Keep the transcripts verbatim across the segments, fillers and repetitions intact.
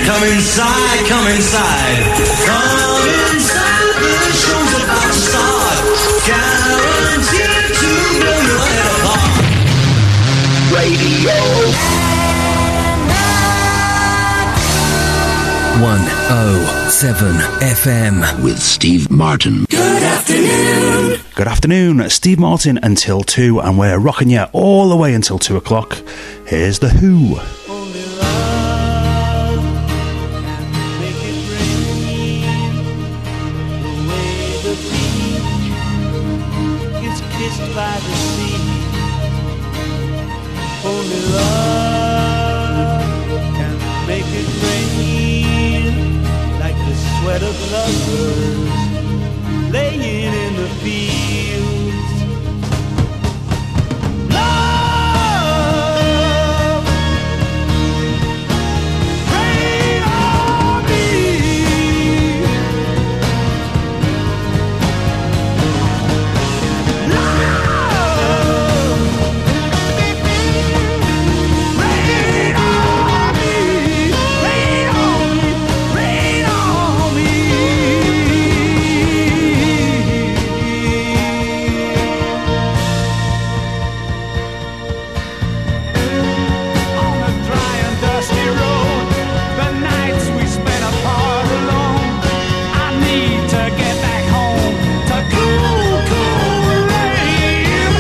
Come inside, come inside. Come inside, the show's about to start. Guaranteed to blow your head apart. Radio one oh seven F M with Steve Martin. Good afternoon. Good afternoon, Steve Martin until two, and we're rocking you all the way until two o'clock. Here's The Who. Only love can make it rain. The way the beach is kissed by the sea. Only love can make it rain, like the sweat of lovers laying in the fields. Love, rain on me. Love, rain on me, rain on me, rain on me. On the dry and dusty road, the nights we spent apart alone. I need to get back home to cool, cool rain.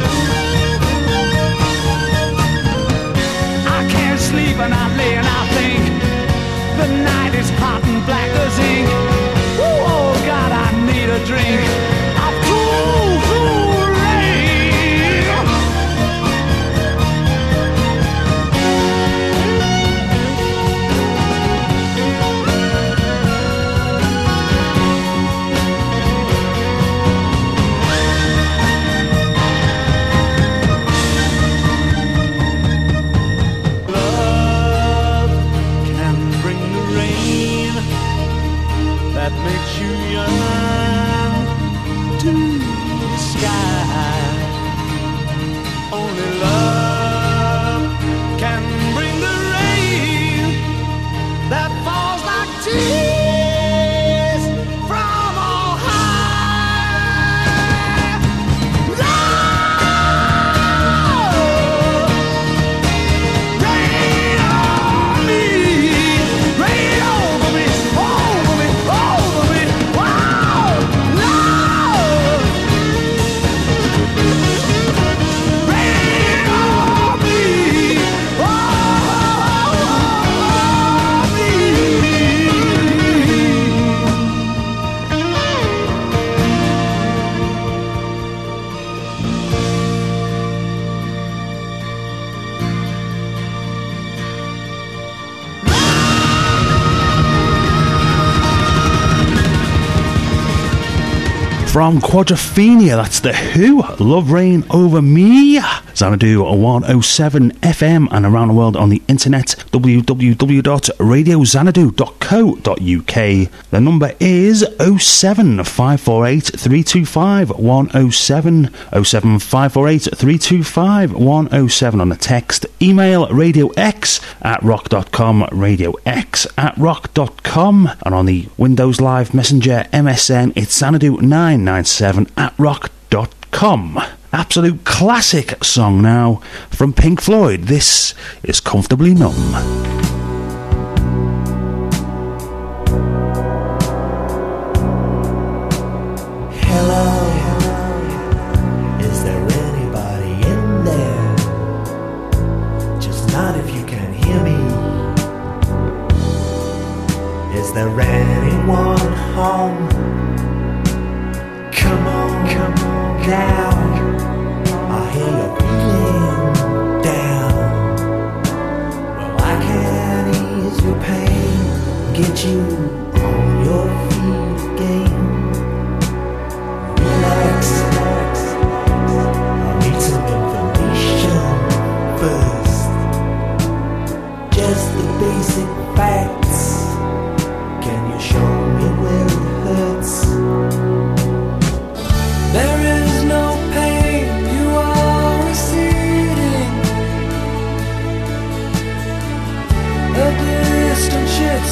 I can't sleep and I lay and I think the night is hot and black as ink. Ooh, oh God, I need a drink of cool, cool rain. Love can bring the rain that makes you yearn to the sky. Only love can bring the rain that falls like tears from on high. Love, rain on me, rain over me, over me, over me. Wow, love, rain on me, over me. From Quadrophenia, that's The Who, Love Rain Over Me. Xanadu one oh seven F M and around the world on the internet, w w w dot radio xanadu dot co dot u k. The number is oh seven five four eight three two five one oh seven, oh seven five four eight three two five one oh seven on the text. Email radiox at rock dot com, radiox at rock dot com, and on the Windows Live Messenger M S N, it's xanadu nine nine seven at rock dot com. Absolute classic song now from Pink Floyd. This is Comfortably Numb. Hello, is there anybody in there? Just not if you can hear me. Is there anyone home? Come on, come on now. I hear you're feeling down. Well, I can ease your pain, get you on your feet again. Relax, relax. I need some information first. Just the basic facts. Can you show me where it hurts? There is no pain, you are receding. A distant shit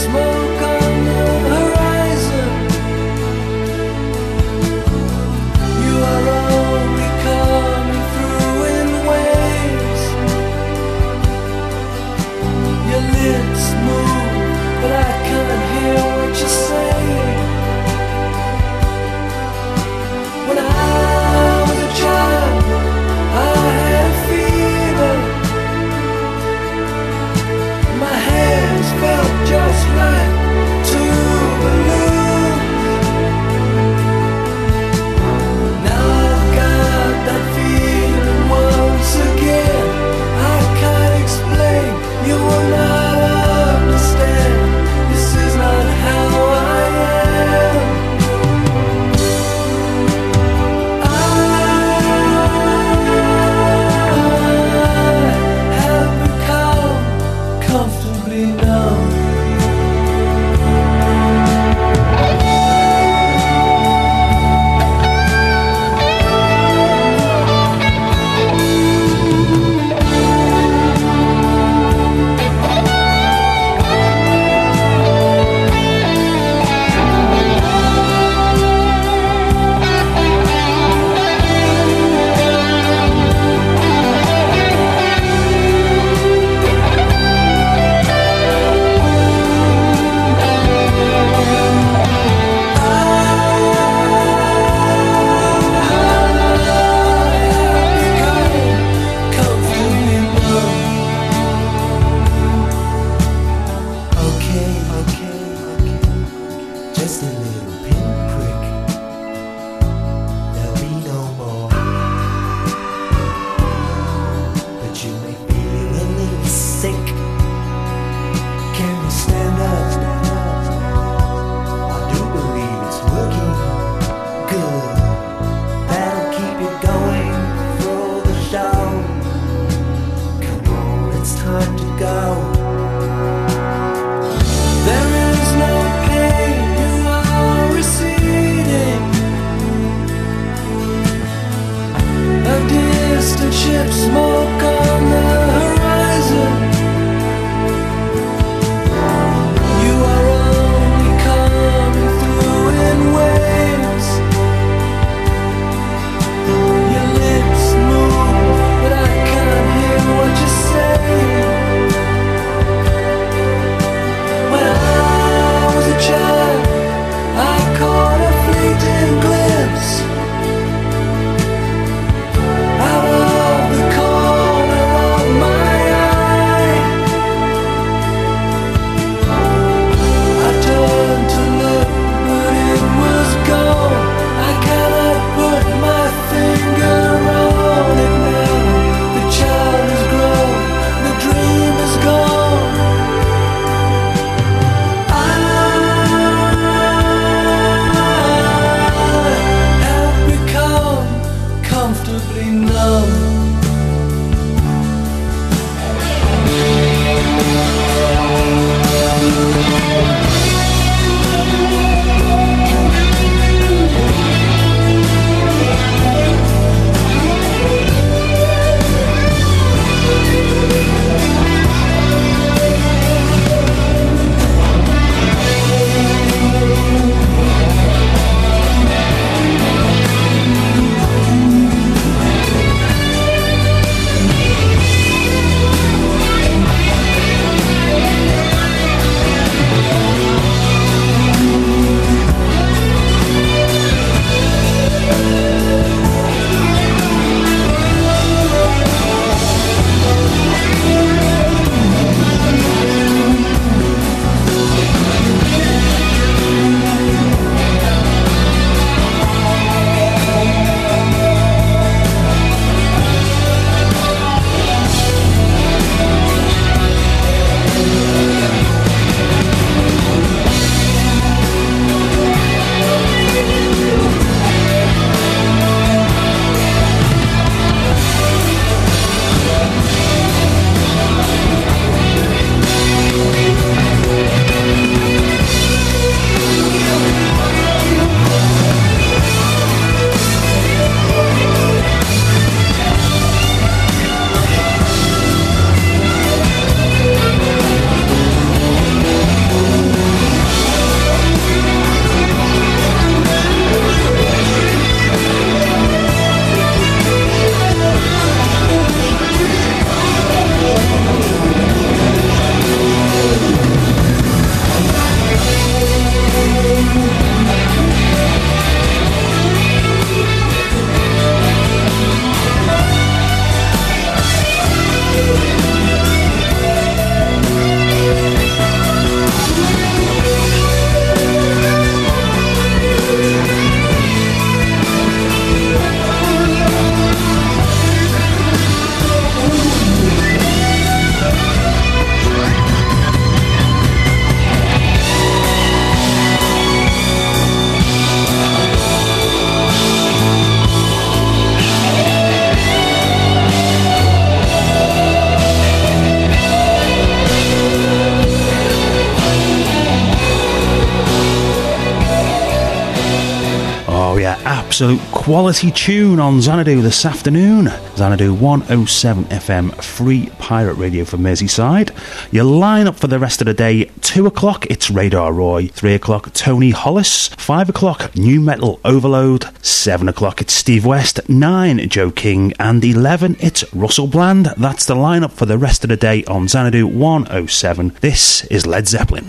yeah, absolute quality tune on Xanadu this afternoon. Xanadu one oh seven F M, free pirate radio for Merseyside. Your line-up for the rest of the day: two o'clock, it's Radar Roy; three o'clock, Tony Hollis; five o'clock, New Metal Overload; seven o'clock, it's Steve West; nine, Joe King; and eleven, it's Russell Bland. That's the line-up for the rest of the day on Xanadu one oh seven. This is Led Zeppelin.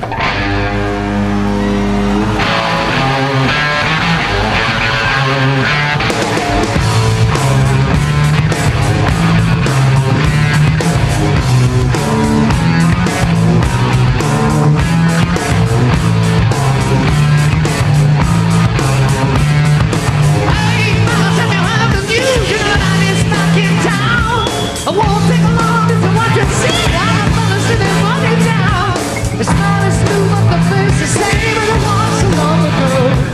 It's not as smooth, but the face is same as it was so long ago.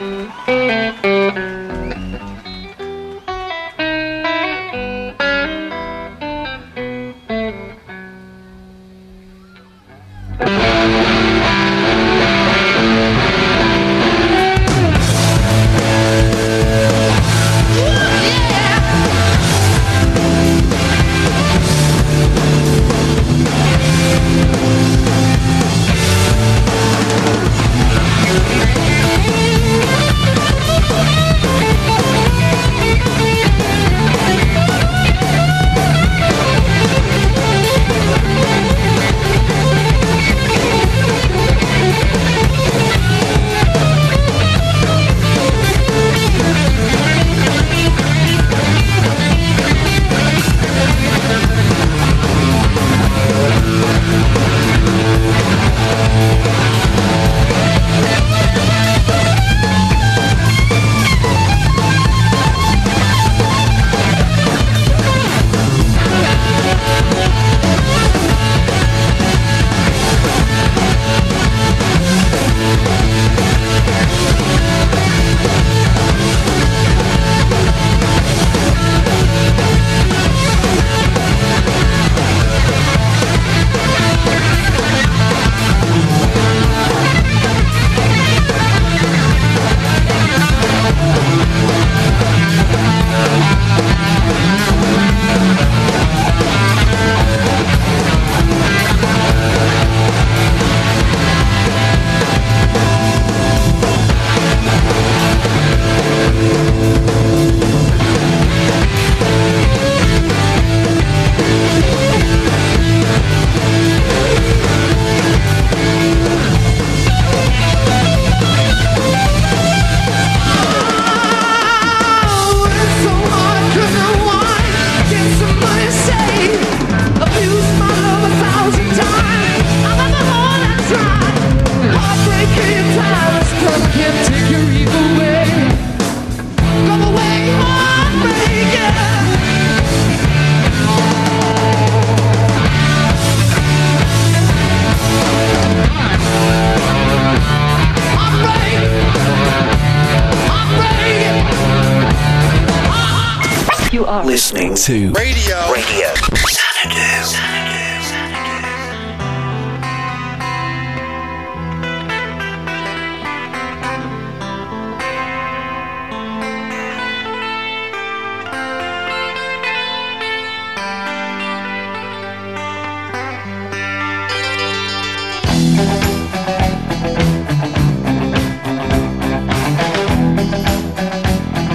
Listening to Radio. Radio Xanadu.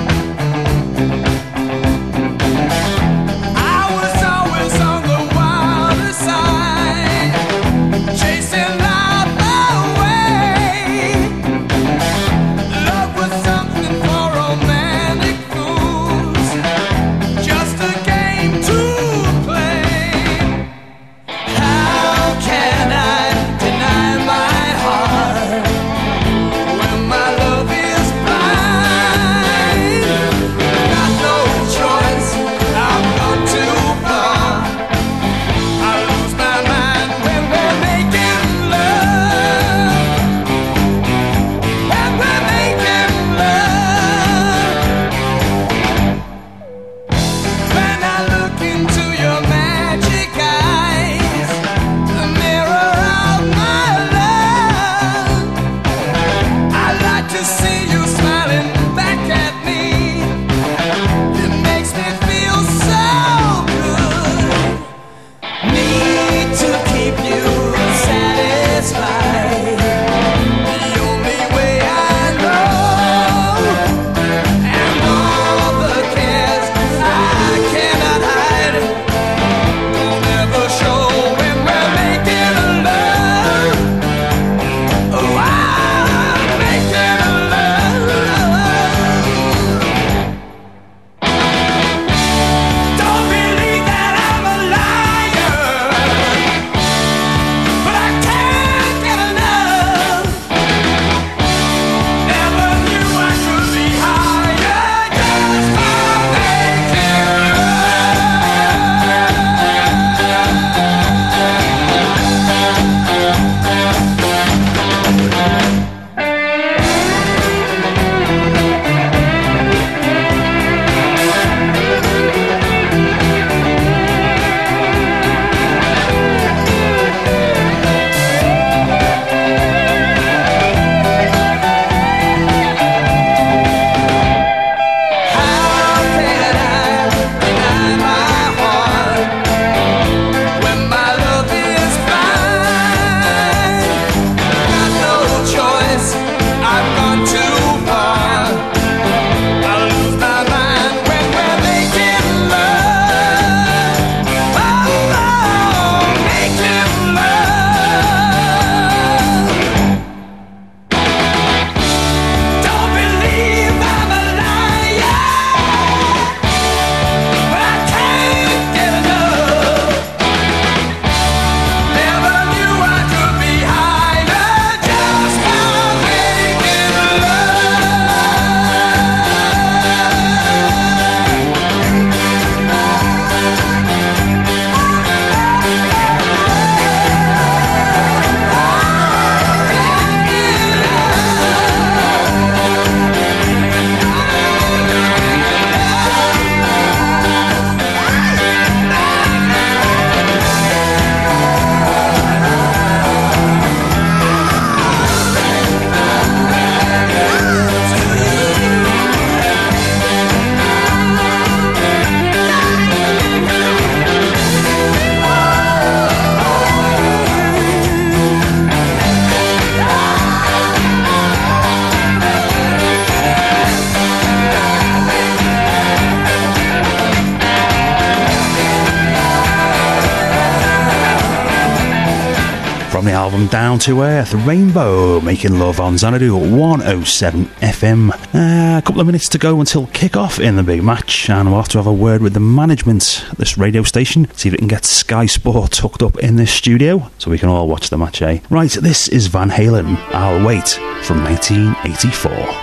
I was always on the wire. album Down to Earth, Rainbow, making love on Xanadu one oh seven F M. Uh, a couple of minutes to go until kick-off in the big match, and we'll have to have a word with the management of this radio station, see if it can get Sky Sport hooked up in this studio so we can all watch the match, eh? Right, this is Van Halen, I'll Wait, from nineteen eighty-four.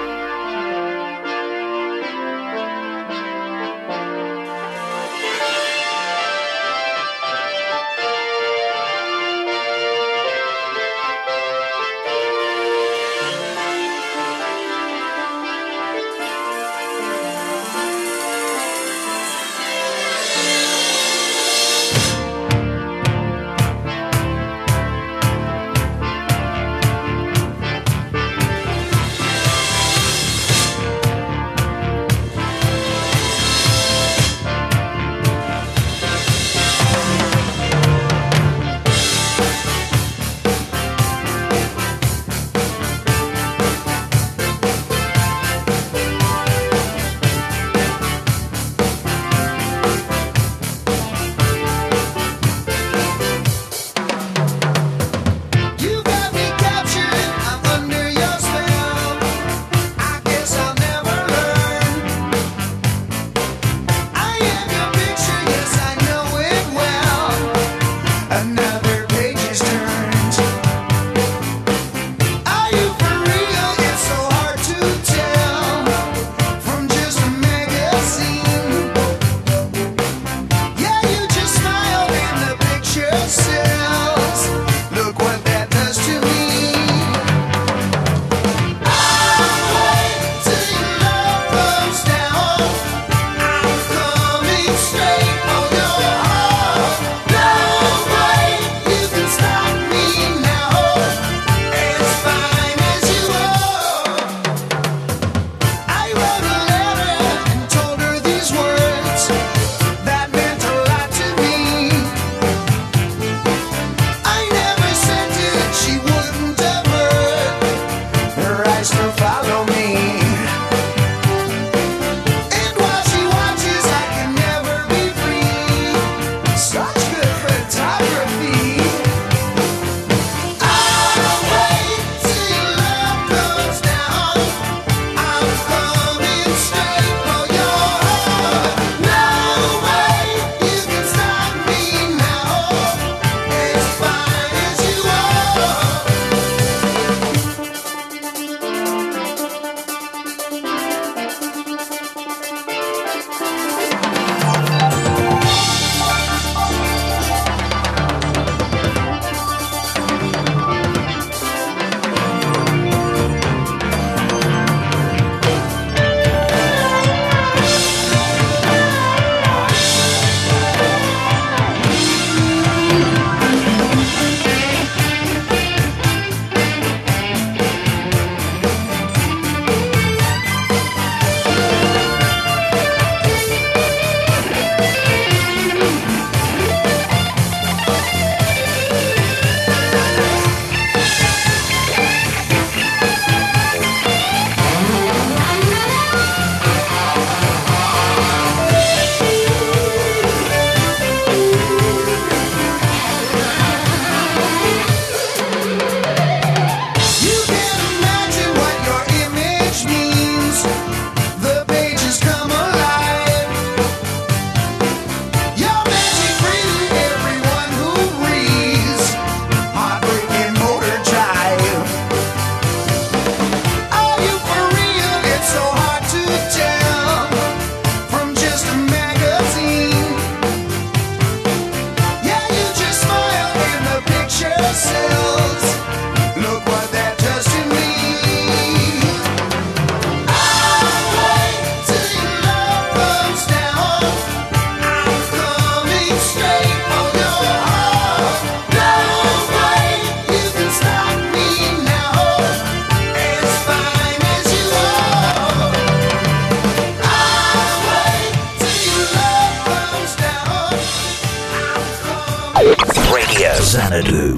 Xanadu.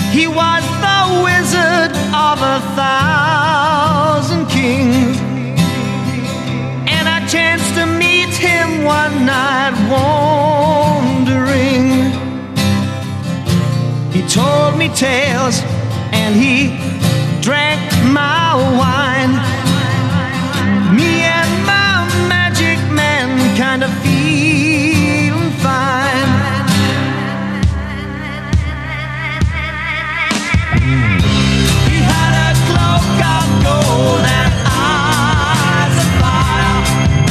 He was the wizard of a thousand kings, and I chanced to meet him one night wandering. He told me tales and he drank my wine. Me and my magic man kind of feeling fine. He had a cloak of gold and eyes of fire,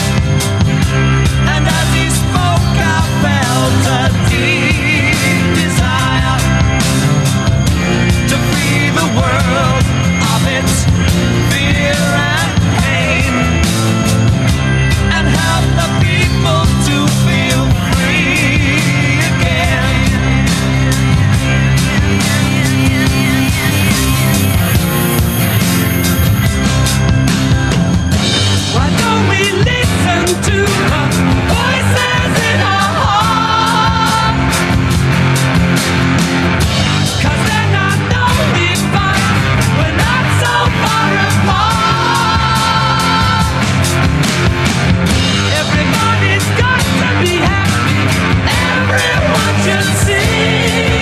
and as he spoke I felt a deep desire to free the world of its fear and pain, and help the people to feel free again. Why don't we listen to the voices in our heart? 'Cause they're not lonely, but we're not so far apart. Everybody's got to be happy, everyone should sing.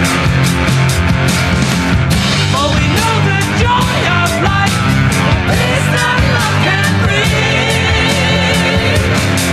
For we know the joy of life, the peace that love can bring.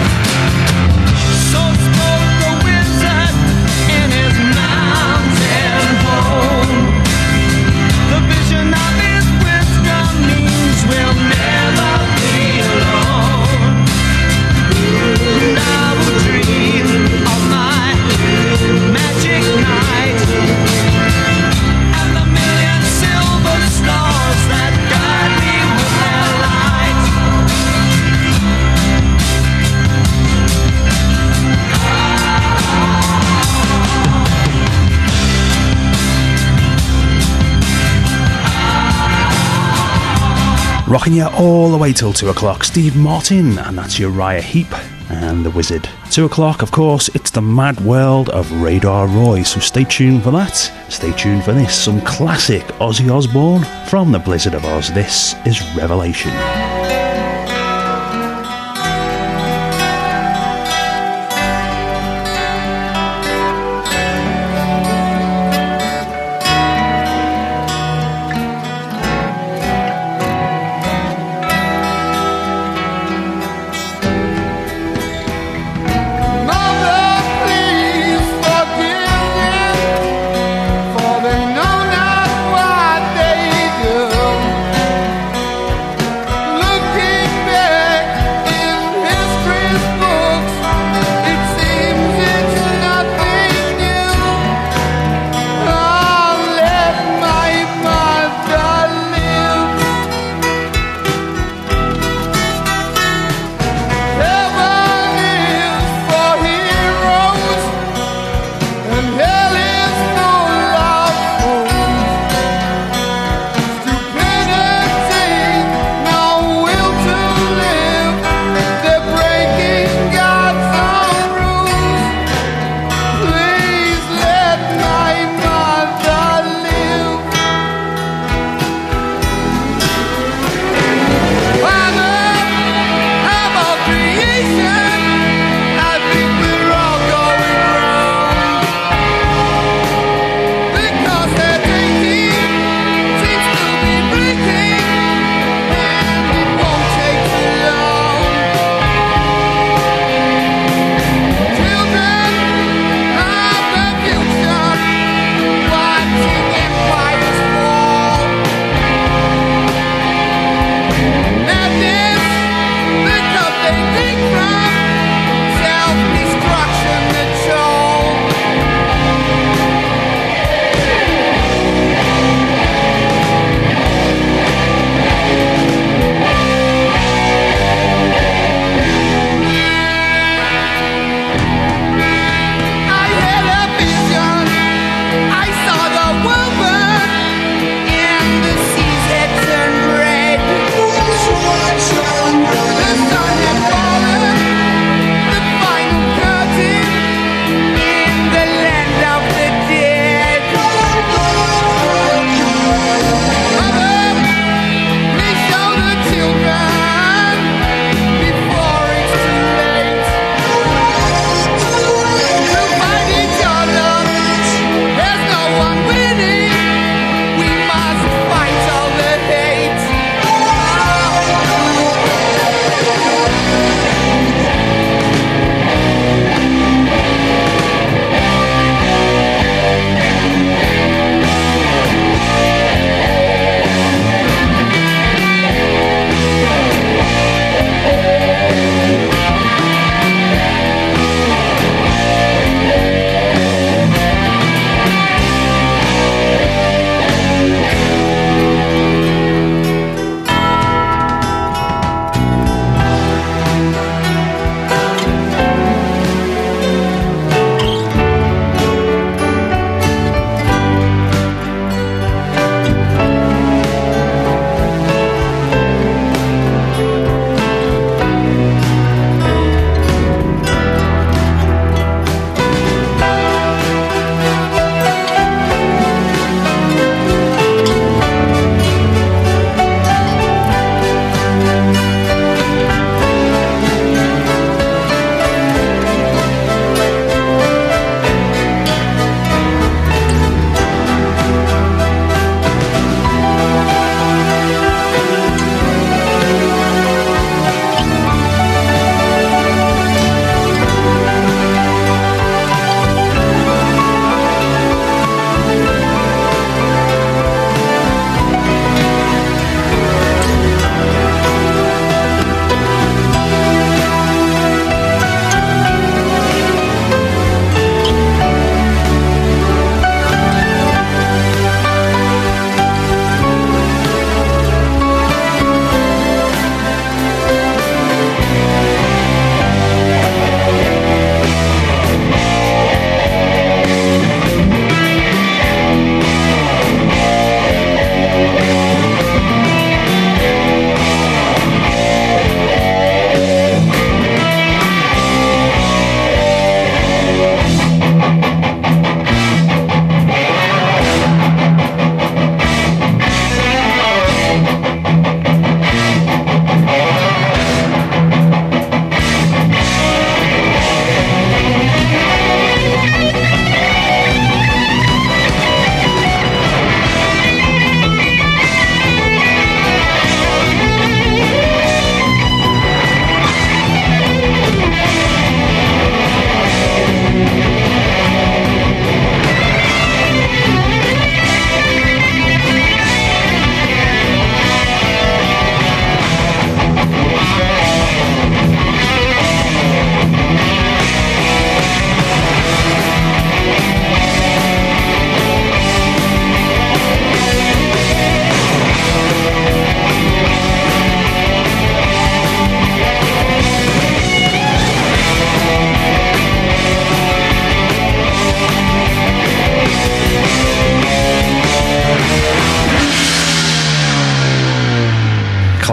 So spoke the wizard in his mountain home. The vision of his wisdom means we'll never be alone. And I will dream of my magic night and the million silver stars that guide me with their light. Rocking you all the way till two o'clock, Steve Martin, and that's Uriah Heep and The Wizard. two o'clock, of course, it's the mad world of Radar Roy, so stay tuned for that. Stay tuned for this, some classic Ozzy Osbourne from the Blizzard of Oz. This is Revelation. Mother, please forgive them, for they know not what they do. Look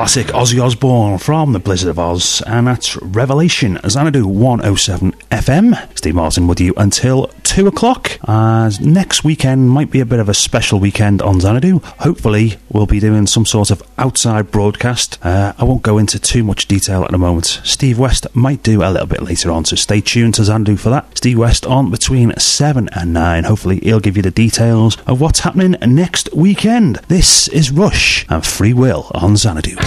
classic Ozzy Osbourne from the Blizzard of Oz, and that's Revelation. Xanadu one oh seven F M. Steve Martin with you until two o'clock. As next weekend might be a bit of a special weekend on Xanadu. Hopefully we'll be doing some sort of outside broadcast. Uh, I won't go into too much detail at the moment. Steve West might do a little bit later on, so stay tuned to Xanadu for that. Steve West on between seven and nine. Hopefully he'll give you the details of what's happening next weekend. This is Rush and Free Will on Xanadu.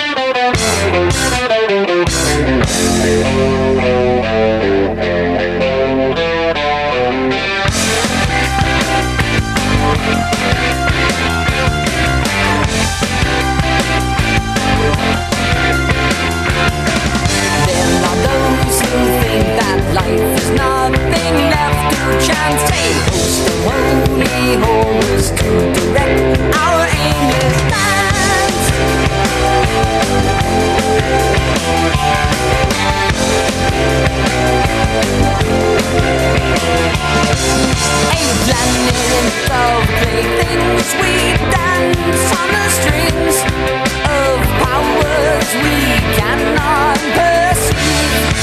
Life is nothing left to chance. A host of holy horrors to direct our aimless plans. A planet of playthings, we dance on the strings of powers we cannot perceive.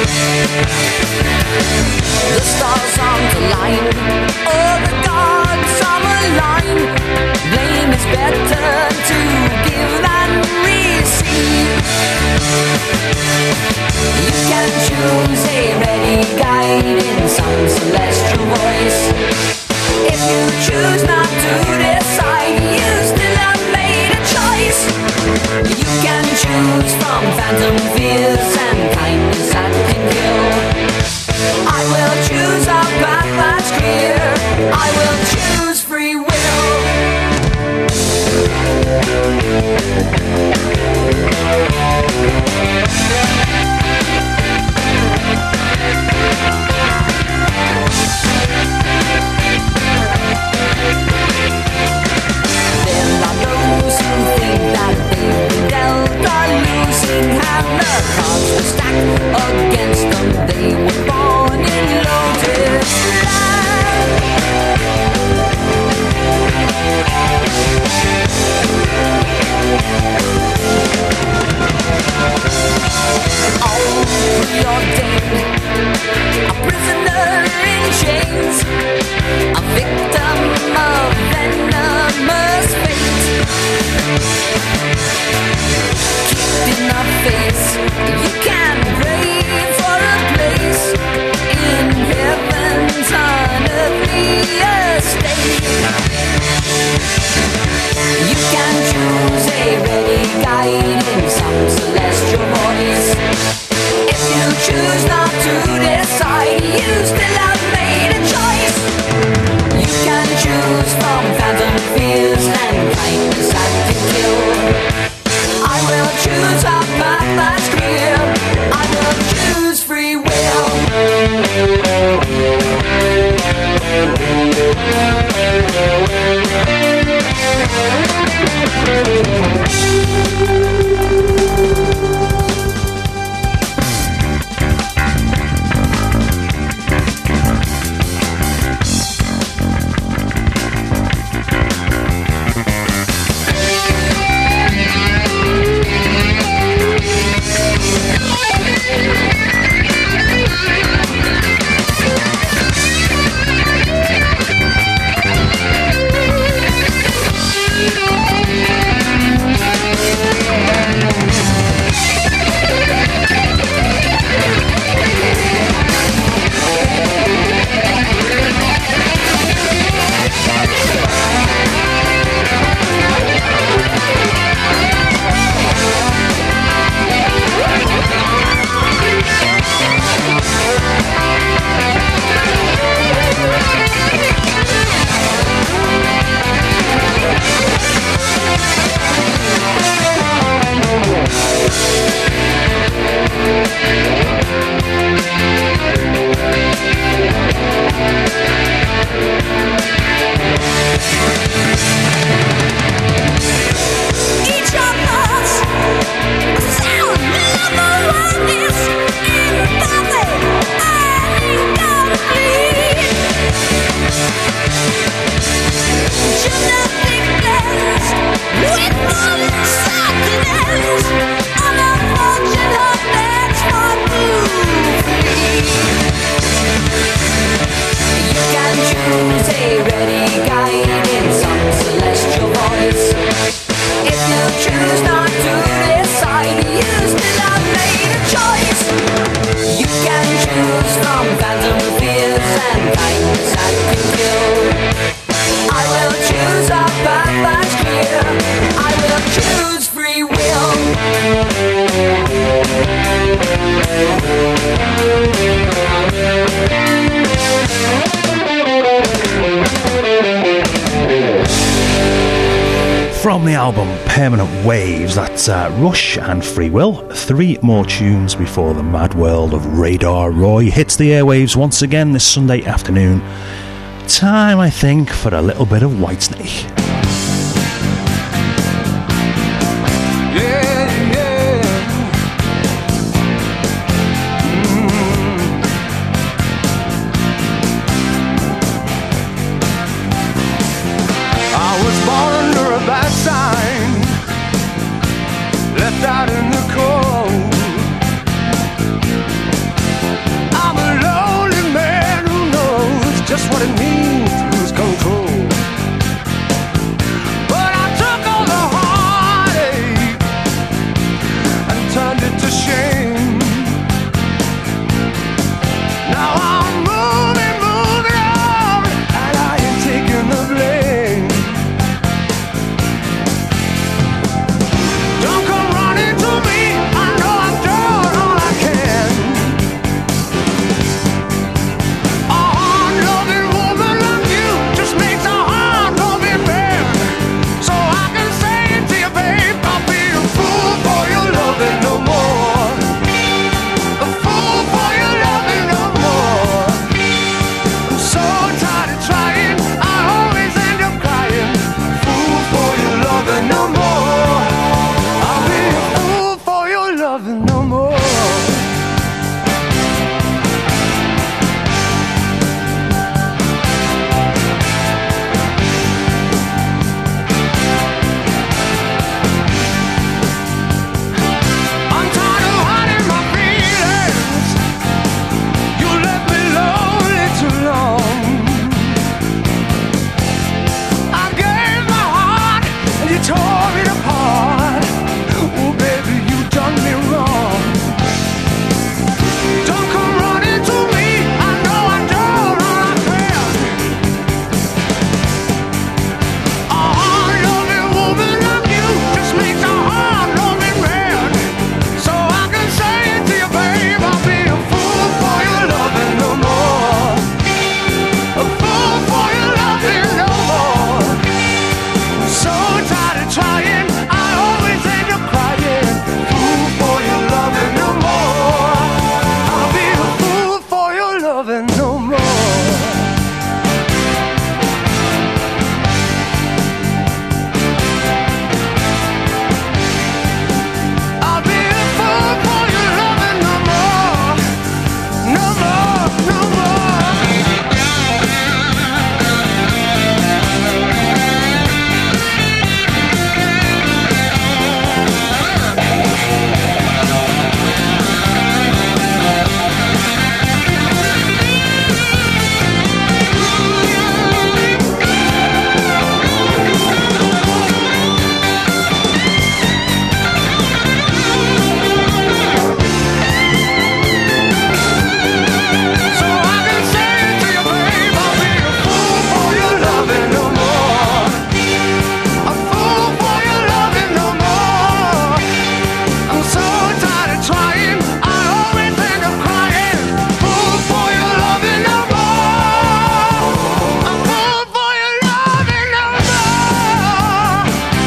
The stars aren't aligned, or the gods are malign. Blame is better to give than receive. You can choose a ready guide in some celestial voice. If you choose not to decide, you still have made a choice. You can choose from phantom fears and kindness that can kill. I will choose a path that's clear. I will choose free will. There are those who think that they've been dealt a losing hand. The cards From the album Permanent Waves, that's uh, Rush and Free Will. Three more tunes before the mad world of Radar Roy hits the airwaves once again this Sunday afternoon. Time, I think, for a little bit of Whitesnake. Out in the cold, I'm a lonely man who knows just what it means to lose control. But I took all the heartache and turned it to shame. Now I'm moving, moving on, and I ain't taking the blame. Don't come running to me, I know I'm doing all I can. A hard-loving woman like you just makes a hard-loving man. So I can say to you, babe, I'll be a fool for your loving no more. A fool for your loving no more. I'm so tired of trying, I always end up crying. Fool for your loving no more. I'll be a fool for your loving no more. I'm tired of hiding my feelings. You left me lonely too long. I gave my heart and you tore it apart. Oh baby, you done me wrong. Don't come running to me, I know I'm doing all I can. A hard-loving woman like you just makes a hard-loving man. So I can say it to you, babe, I'll be a fool for your loving no more. A fool for your loving no more. I'm so tired of trying, I always end up crying. Fool for your loving no more. I'll be a fool for your loving no more. I'll be a fool for your loving no more. No more, no more. So I can say it to you, babe, I'll be a fool for your loving no more. A fool for your loving no more. I'm so tired of trying, I always end up crying. Fool for your loving no more. A fool for your loving no more.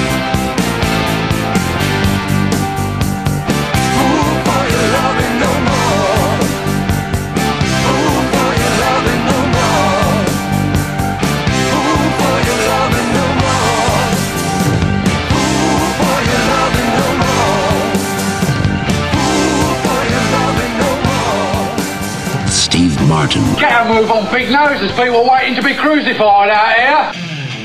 Fool for your loving no more. Fool for your loving no more. Fool for your loving no more. Fool for your loving no more. Fool for your loving no more. Steve Martin. Get a move on, big nose. There's people waiting to be crucified out here.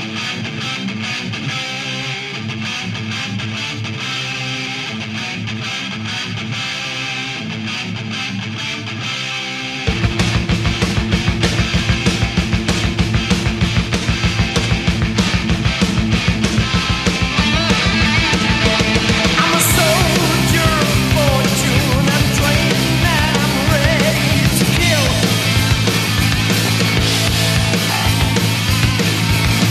I'm a soldier of fortune. I'm trained and I'm ready to kill.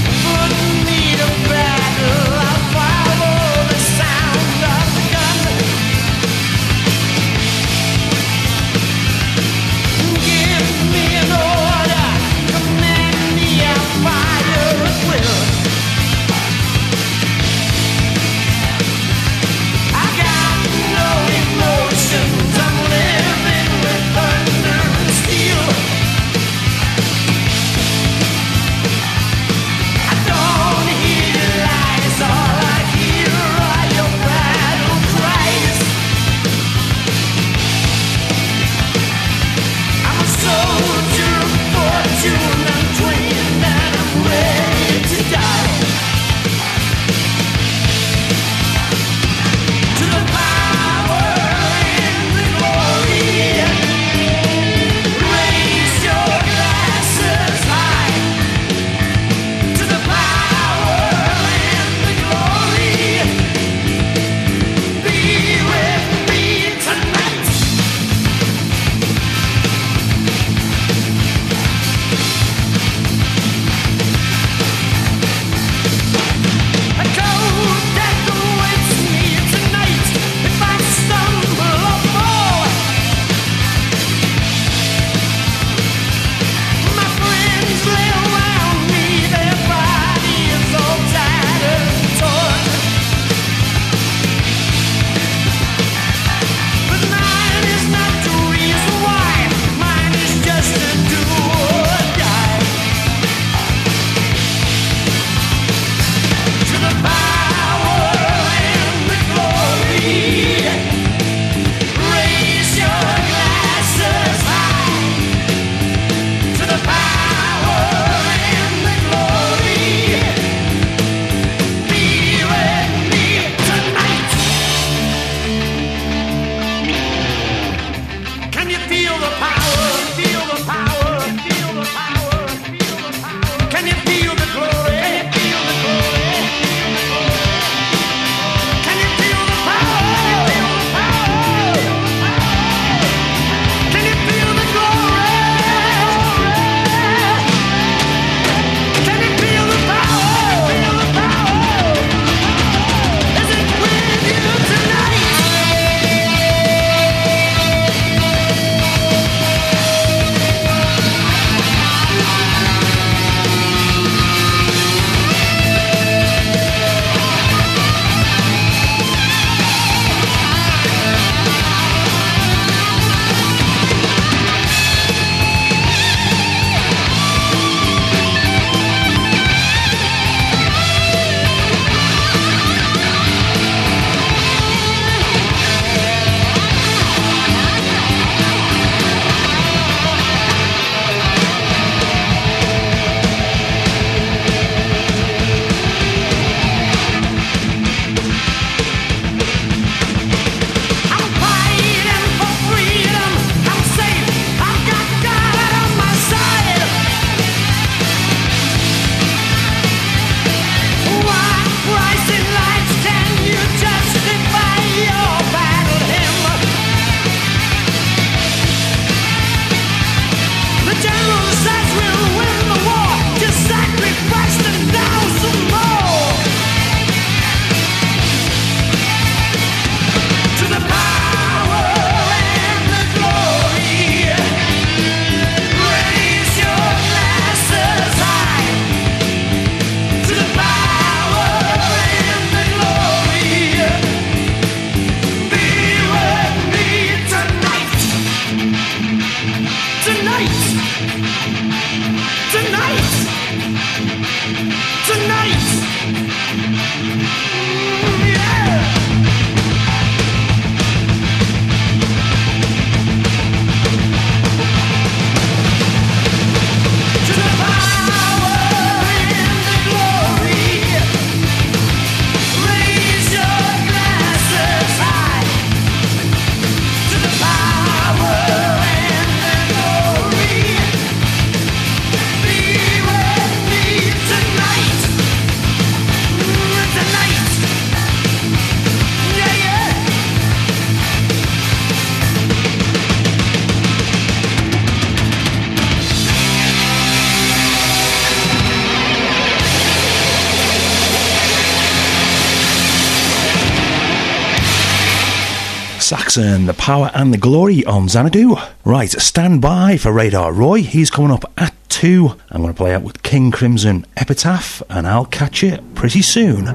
Saxon, the power and the glory on Xanadu. Right, stand by for Radar Roy. He's coming up at two. I'm going to play out with King Crimson Epitaph, and I'll catch you pretty soon.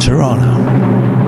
Toronto.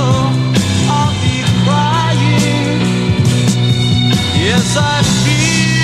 Yes, I feel